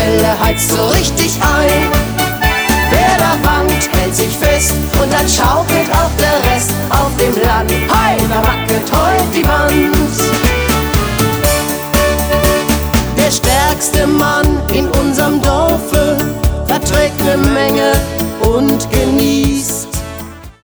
Welle heizt so richtig ein. Wer da wankt, hält sich fest und dann schaukelt auch der Rest. Auf dem Land, hey, da wackelt heut die Wand. Der stärkste